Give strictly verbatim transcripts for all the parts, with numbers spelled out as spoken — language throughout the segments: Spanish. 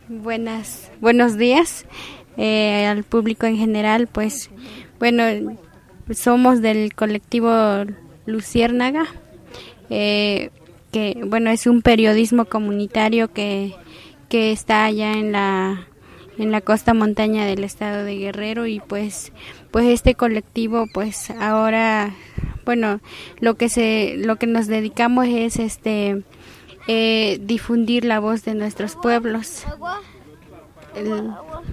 Buenas, buenos días eh, al público en general. Pues bueno, somos del colectivo Luciérnaga, eh, que bueno es un periodismo comunitario que que está allá en la en la costa montaña del estado de Guerrero. Y pues pues este colectivo pues ahora bueno lo que se lo que nos dedicamos es este Eh, difundir la voz de nuestros pueblos, el,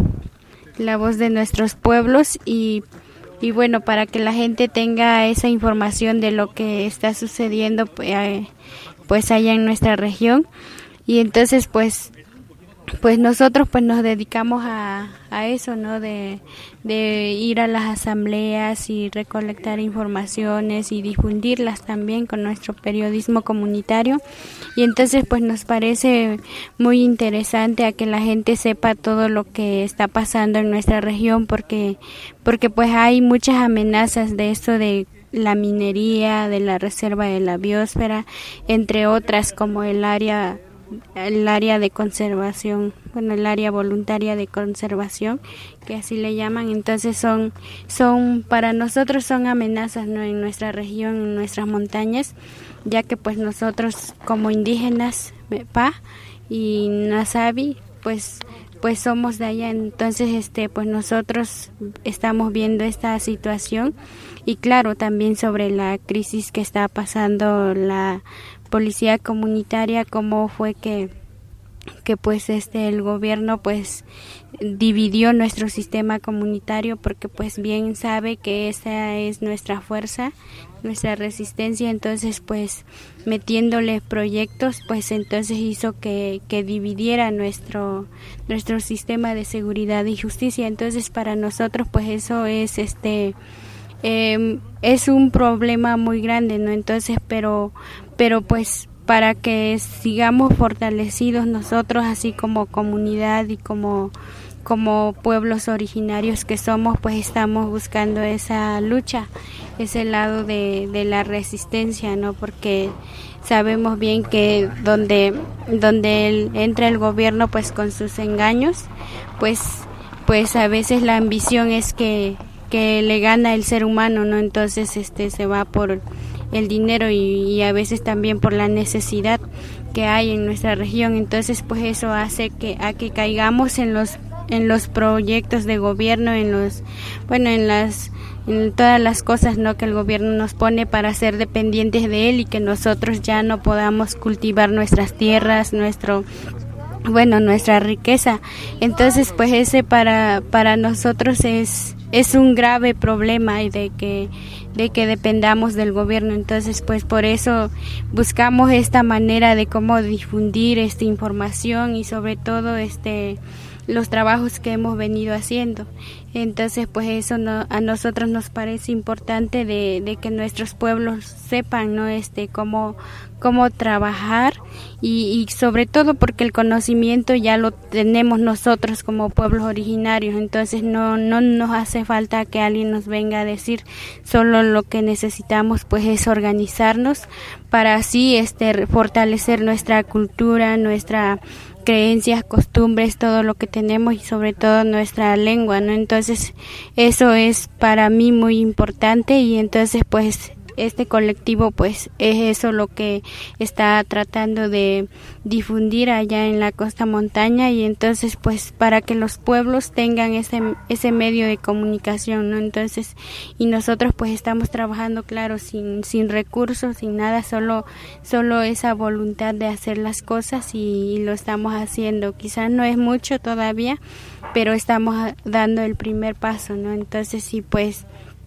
la voz de nuestros pueblos y, y bueno, para que la gente tenga esa información de lo que está sucediendo pues, pues allá en nuestra región. Y entonces pues pues nosotros pues nos dedicamos a, a eso, ¿no? De, de ir a las asambleas y recolectar informaciones y difundirlas también con nuestro periodismo comunitario. Y entonces pues nos parece muy interesante a que la gente sepa todo lo que está pasando en nuestra región, porque porque pues hay muchas amenazas de esto de la minería, de la reserva de la biosfera, entre otras, como el área el área de conservación, bueno, el área voluntaria de conservación, que así le llaman. Entonces son son para nosotros son amenazas, ¿no? En nuestra región, en nuestras montañas, ya que pues nosotros como indígenas Pa y Nasabi pues pues somos de allá. Entonces este pues nosotros estamos viendo esta situación. Y claro, también sobre la crisis que está pasando la policía comunitaria, cómo fue que que pues este el gobierno pues dividió nuestro sistema comunitario, porque pues bien sabe que esa es nuestra fuerza, nuestra resistencia. Entonces pues metiéndole proyectos pues entonces hizo que, que dividiera nuestro nuestro sistema de seguridad y justicia. Entonces para nosotros pues eso es este eh, es un problema muy grande, ¿no? Entonces pero pero pues para que sigamos fortalecidos nosotros, así como comunidad y como como pueblos originarios que somos, pues estamos buscando esa lucha, ese lado de, de la resistencia, ¿no? Porque sabemos bien que donde donde el, entra el gobierno pues con sus engaños, pues pues a veces la ambición es que que le gana el ser humano, ¿no? Entonces este se va por el dinero y, y a veces también por la necesidad que hay en nuestra región. Entonces pues eso hace que a que caigamos en los en los proyectos de gobierno, en los bueno en las en todas las cosas, ¿no? Que el gobierno nos pone para ser dependientes de él, y que nosotros ya no podamos cultivar nuestras tierras, nuestro bueno nuestra riqueza. Entonces pues ese para para nosotros es es un grave problema, y de que de que dependamos del gobierno. Entonces pues por eso buscamos esta manera de cómo difundir esta información, y sobre todo este los trabajos que hemos venido haciendo. Entonces pues eso no, a nosotros nos parece importante de, de que nuestros pueblos sepan, ¿no? Este cómo cómo trabajar, y, y sobre todo porque el conocimiento ya lo tenemos nosotros como pueblos originarios. Entonces no no nos hace falta que alguien nos venga a decir, solo lo que necesitamos pues es organizarnos para así este fortalecer nuestra cultura, nuestra creencias, costumbres, todo lo que tenemos, y sobre todo nuestra lengua, ¿no? Entonces eso es para mí muy importante, y entonces pues este colectivo pues es eso lo que está tratando de difundir allá en la costa montaña. Y entonces pues para que los pueblos tengan ese ese medio de comunicación, ¿no? Entonces y nosotros pues estamos trabajando, claro, sin sin recursos, sin nada, solo solo esa voluntad de hacer las cosas, y, y lo estamos haciendo. Quizás no es mucho todavía, pero estamos dando el primer paso, ¿no? Entonces sí, pues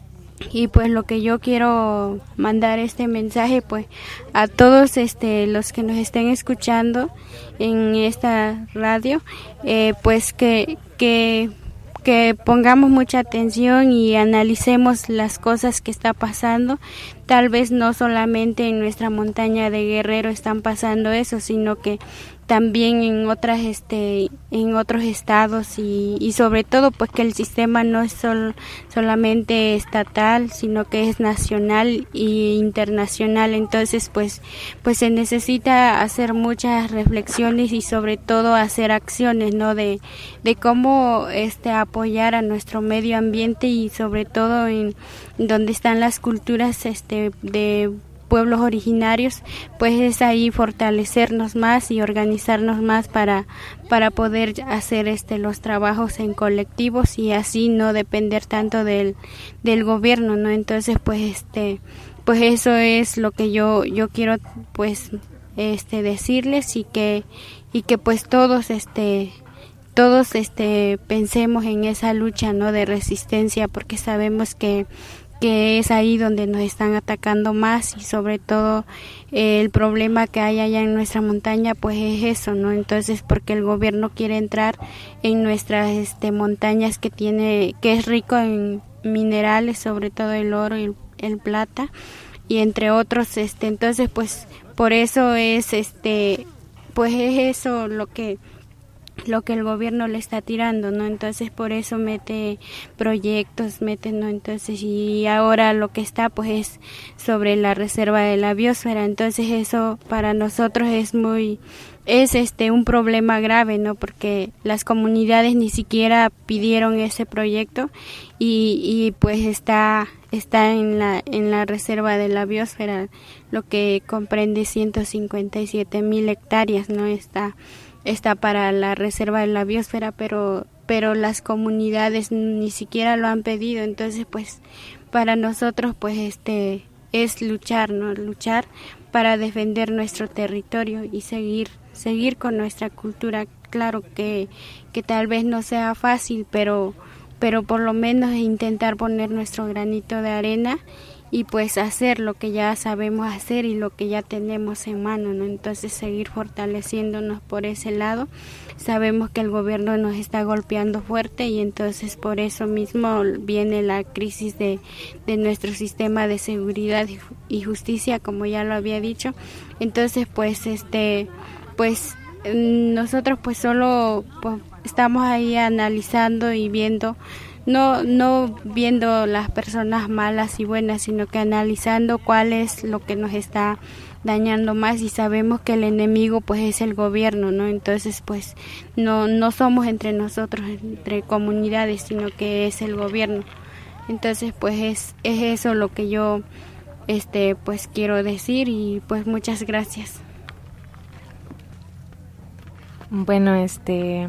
y pues lo que yo quiero mandar este mensaje pues a todos este los que nos estén escuchando en esta radio, eh, pues que que que pongamos mucha atención y analicemos las cosas que está pasando. Tal vez no solamente en nuestra montaña de Guerrero están pasando eso, sino que también en otras este en otros estados y, y sobre todo pues que el sistema no es sol, solamente estatal, sino que es nacional e internacional. Entonces pues pues se necesita hacer muchas reflexiones y sobre todo hacer acciones, ¿no? de de cómo este apoyar a nuestro medio ambiente y sobre todo en donde están las culturas este de pueblos originarios, pues es ahí fortalecernos más y organizarnos más para para poder hacer este los trabajos en colectivos y así no depender tanto del del gobierno, ¿no? Entonces pues este pues eso es lo que yo yo quiero pues este decirles y que y que pues todos este todos este pensemos en esa lucha, ¿no? De resistencia, porque sabemos que que es ahí donde nos están atacando más y sobre todo eh, el problema que hay allá en nuestra montaña pues es eso, ¿no? Entonces porque el gobierno quiere entrar en nuestras este montañas que tiene que es rico en minerales, sobre todo el oro y el, el plata y entre otros este entonces pues por eso es este pues es eso lo que lo que el gobierno le está tirando, ¿no? Entonces por eso mete proyectos, mete, ¿no? Entonces y ahora lo que está pues es sobre la reserva de la biosfera, entonces eso para nosotros es muy es este un problema grave, ¿no? Porque las comunidades ni siquiera pidieron ese proyecto y, y pues está está en la en la reserva de la biosfera, lo que comprende ciento cincuenta y siete mil hectáreas, ¿no? Está está para la reserva de la biosfera, pero pero las comunidades ni siquiera lo han pedido, entonces pues para nosotros pues este es luchar, ¿no? Luchar para defender nuestro territorio y seguir seguir con nuestra cultura. Claro que que tal vez no sea fácil, pero pero por lo menos intentar poner nuestro granito de arena y pues hacer lo que ya sabemos hacer y lo que ya tenemos en mano, ¿no? Entonces seguir fortaleciéndonos por ese lado. Sabemos que el gobierno nos está golpeando fuerte y entonces por eso mismo viene la crisis de, de nuestro sistema de seguridad y justicia, como ya lo había dicho. Entonces pues este pues nosotros pues solo pues, estamos ahí analizando y viendo no no viendo las personas malas y buenas, sino que analizando cuál es lo que nos está dañando más y sabemos que el enemigo pues es el gobierno, ¿no? Entonces pues no no somos entre nosotros, entre comunidades, sino que es el gobierno. Entonces pues es es eso lo que yo este pues quiero decir y pues muchas gracias. Bueno, este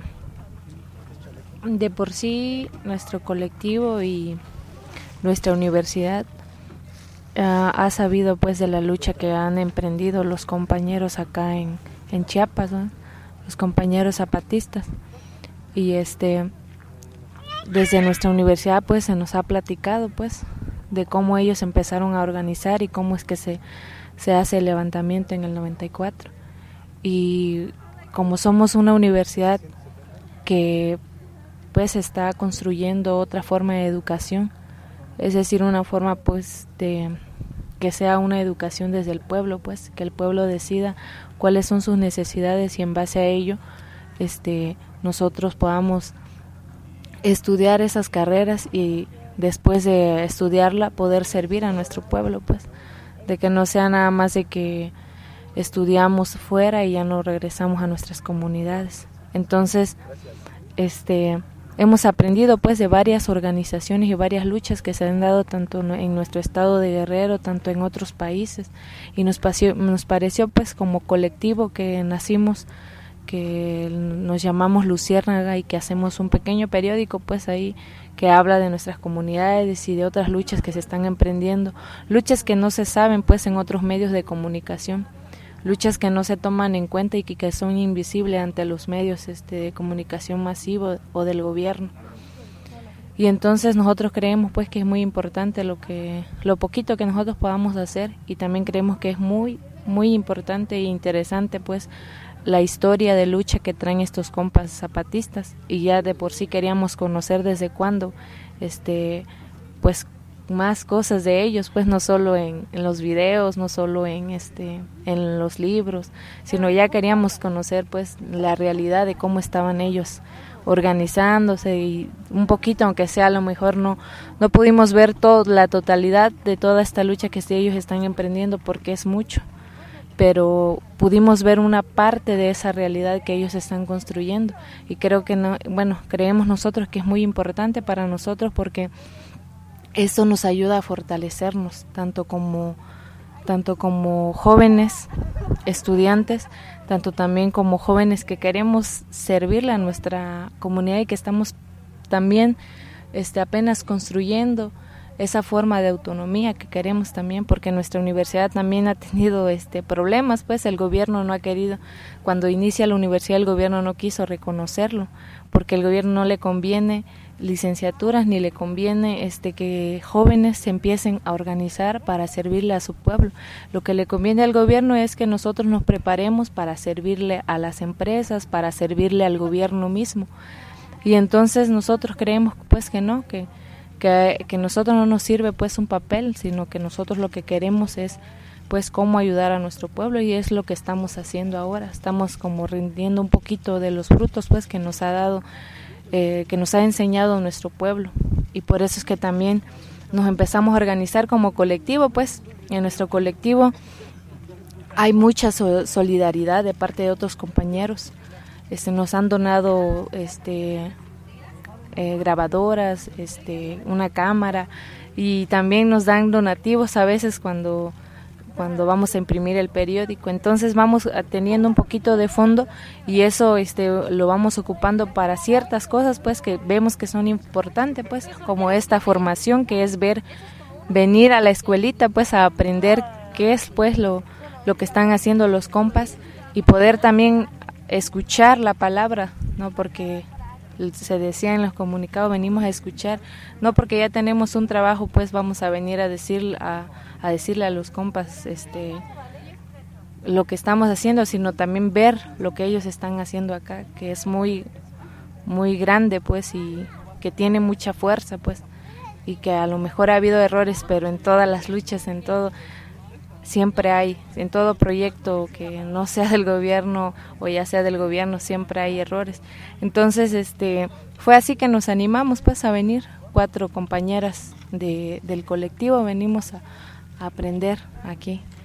de por sí nuestro colectivo y nuestra universidad uh, ha sabido pues de la lucha que han emprendido los compañeros acá en, en Chiapas, ¿no? Los compañeros zapatistas, y este desde nuestra universidad pues se nos ha platicado pues de cómo ellos empezaron a organizar y cómo es que se, se hace el levantamiento en el noventa y cuatro, y como somos una universidad que pues está construyendo otra forma de educación, es decir, una forma pues de que sea una educación desde el pueblo, pues que el pueblo decida cuáles son sus necesidades y en base a ello este nosotros podamos estudiar esas carreras y después de estudiarla poder servir a nuestro pueblo, pues de que no sea nada más de que estudiamos fuera y ya no regresamos a nuestras comunidades. Entonces este hemos aprendido pues de varias organizaciones y varias luchas que se han dado tanto en nuestro estado de Guerrero, tanto en otros países, y nos pareció, nos pareció pues como colectivo que nacimos, que nos llamamos Luciérnaga y que hacemos un pequeño periódico pues ahí que habla de nuestras comunidades y de otras luchas que se están emprendiendo, luchas que no se saben pues en otros medios de comunicación, luchas que no se toman en cuenta y que, que son invisibles ante los medios este, de comunicación masivo o del gobierno. Y entonces nosotros creemos pues que es muy importante lo que lo poquito que nosotros podamos hacer, y también creemos que es muy muy importante e interesante pues la historia de lucha que traen estos compas zapatistas, y ya de por sí queríamos conocer desde cuándo este pues más cosas de ellos, pues no solo en, en los videos, no solo en este en los libros, sino ya queríamos conocer pues la realidad de cómo estaban ellos organizándose, y un poquito, aunque sea, a lo mejor no no pudimos ver toda la totalidad de toda esta lucha que ellos están emprendiendo, porque es mucho, pero pudimos ver una parte de esa realidad que ellos están construyendo, y creo que no, bueno, creemos nosotros que es muy importante para nosotros, porque eso nos ayuda a fortalecernos tanto como tanto como jóvenes estudiantes, tanto también como jóvenes que queremos servirle a nuestra comunidad y que estamos también este apenas construyendo esa forma de autonomía que queremos también, porque nuestra universidad también ha tenido este problemas, pues el gobierno no ha querido, cuando inicia la universidad el gobierno no quiso reconocerlo, porque el gobierno no le conviene licenciaturas ni le conviene este que jóvenes se empiecen a organizar para servirle a su pueblo. Lo que le conviene al gobierno es que nosotros nos preparemos para servirle a las empresas, para servirle al gobierno mismo. Y entonces nosotros creemos pues que no, que que, que nosotros no nos sirve pues un papel, sino que nosotros lo que queremos es pues cómo ayudar a nuestro pueblo, y es lo que estamos haciendo ahora. Estamos como rindiendo un poquito de los frutos pues que nos ha dado Eh, que nos ha enseñado nuestro pueblo, y por eso es que también nos empezamos a organizar como colectivo. Pues en nuestro colectivo hay mucha so- solidaridad de parte de otros compañeros. Este, nos han donado este eh, grabadoras, este una cámara, y también nos dan donativos a veces cuando cuando vamos a imprimir el periódico. Entonces vamos teniendo un poquito de fondo, y eso este lo vamos ocupando para ciertas cosas pues que vemos que son importantes, pues como esta formación que es ver venir a la escuelita pues a aprender qué es pues lo lo que están haciendo los compas, y poder también escuchar la palabra, no porque se decía en los comunicados, venimos a escuchar, no porque ya tenemos un trabajo pues vamos a venir a decir a, a decirle a los compas este lo que estamos haciendo, sino también ver lo que ellos están haciendo acá, que es muy muy grande pues, y que tiene mucha fuerza pues, y que a lo mejor ha habido errores, pero en todas las luchas, en todo siempre hay, en todo proyecto que no sea del gobierno o ya sea del gobierno, siempre hay errores. Entonces este fue así que nos animamos pues a venir, cuatro compañeras de, del colectivo, venimos a, a aprender aquí.